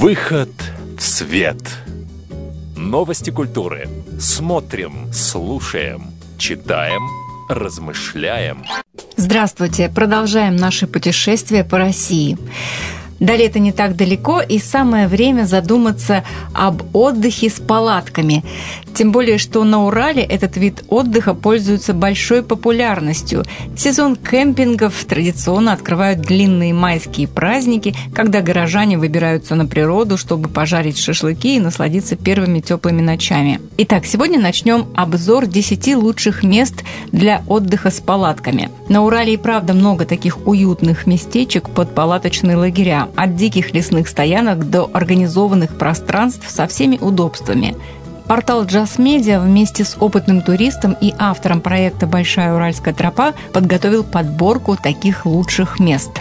Выход в свет. Новости культуры. Смотрим, слушаем, читаем, размышляем. Здравствуйте! Продолжаем наше путешествие по России. До лета не так далеко, и самое время задуматься об отдыхе с палатками. Тем более, что на Урале этот вид отдыха пользуется большой популярностью. В сезон кемпингов традиционно открывают длинные майские праздники, когда горожане выбираются на природу, чтобы пожарить шашлыки и насладиться первыми теплыми ночами. Итак, сегодня начнем обзор 10 лучших мест для отдыха с палатками. На Урале и правда много таких уютных местечек под палаточные лагеря. От диких лесных стоянок до организованных пространств со всеми удобствами. Портал Джаз Медиа вместе с опытным туристом и автором проекта «Большая Уральская тропа» подготовил подборку таких лучших мест.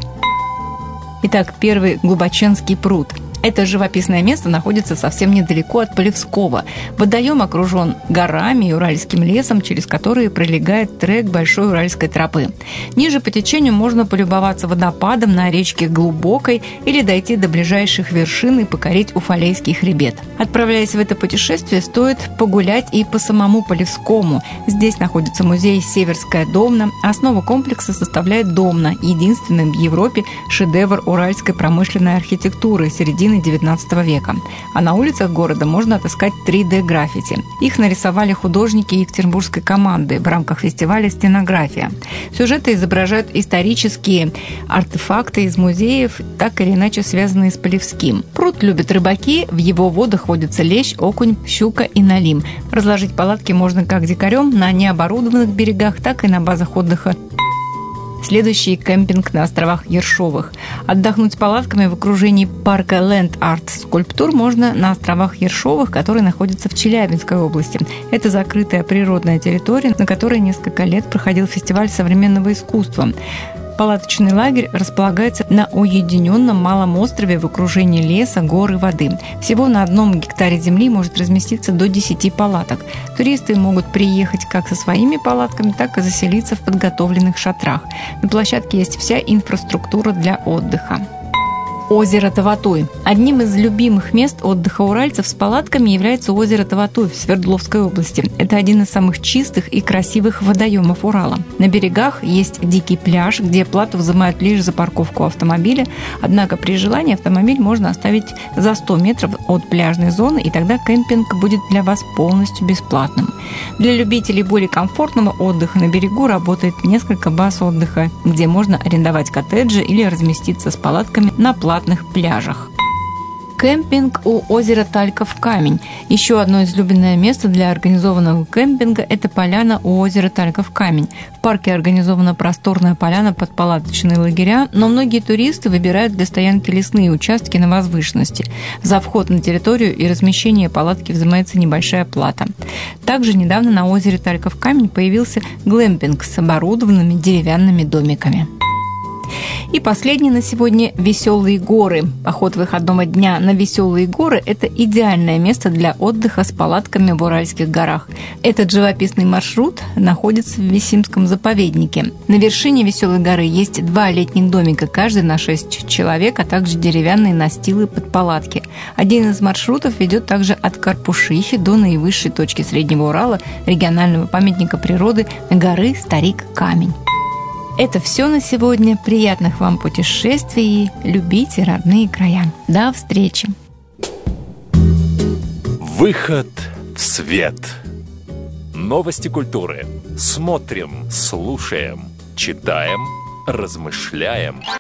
Итак, первый – Глубоченский пруд. Это живописное место находится совсем недалеко от Полевского. Водоем окружен горами и уральским лесом, через которые пролегает трек Большой Уральской тропы. Ниже по течению можно полюбоваться водопадом на речке Глубокой или дойти до ближайших вершин и покорить Уфалейский хребет. Отправляясь в это путешествие, стоит погулять и по самому Полевскому. Здесь находится музей «Северская Домна». Основу комплекса составляет Домна, единственный в Европе шедевр уральской промышленной архитектуры середины XIX века. А на улицах города можно отыскать 3D-граффити. Их нарисовали художники екатеринбургской команды в рамках фестиваля «Стенография». Сюжеты изображают исторические артефакты из музеев, так или иначе связанные с Полевским. Пруд любят рыбаки, в его водах водятся лещ, окунь, щука и налим. Разложить палатки можно как дикарем на необорудованных берегах, так и на базах отдыха. Следующий – кемпинг на островах Ершовых. Отдохнуть с палатками в окружении парка Land Art Скульптур можно на островах Ершовых, которые находятся в Челябинской области. Это закрытая природная территория, на которой несколько лет проходил фестиваль современного искусства. Палаточный лагерь располагается на уединенном малом острове в окружении леса, гор и воды. Всего на 1 гектаре земли может разместиться до 10 палаток. Туристы могут приехать как со своими палатками, так и заселиться в подготовленных шатрах. На площадке есть вся инфраструктура для отдыха. Озеро Таватуй. Одним из любимых мест отдыха уральцев с палатками является озеро Таватуй в Свердловской области. Это один из самых чистых и красивых водоемов Урала. На берегах есть дикий пляж, где плату взимают лишь за парковку автомобиля, однако при желании автомобиль можно оставить за 100 метров от пляжной зоны, и тогда кемпинг будет для вас полностью бесплатным. Для любителей более комфортного отдыха на берегу работает несколько баз отдыха, где можно арендовать коттеджи или разместиться с палатками на платных пляжах. Кемпинг у озера Тальков камень. Еще одно излюбленное место для организованного кемпинга – это поляна у озера Тальков камень. В парке организована просторная поляна под палаточные лагеря, но многие туристы выбирают для стоянки лесные участки на возвышенности. За вход на территорию и размещение палатки взимается небольшая плата. Также недавно на озере Тальков камень появился глэмпинг с оборудованными деревянными домиками. И последний на сегодня – Веселые горы. Поход выходного дня на Веселые горы – это идеальное место для отдыха с палатками в Уральских горах. Этот живописный маршрут находится в Висимском заповеднике. На вершине Веселой горы есть 2 летних домика, каждый на 6 человек, а также деревянные настилы под палатки. Один из маршрутов ведет также от Карпушихи до наивысшей точки Среднего Урала, регионального памятника природы горы Старик-Камень. Это все на сегодня. Приятных вам путешествий. Любите родные края. До встречи. Выход в свет. Новости культуры. Смотрим, слушаем, читаем, размышляем.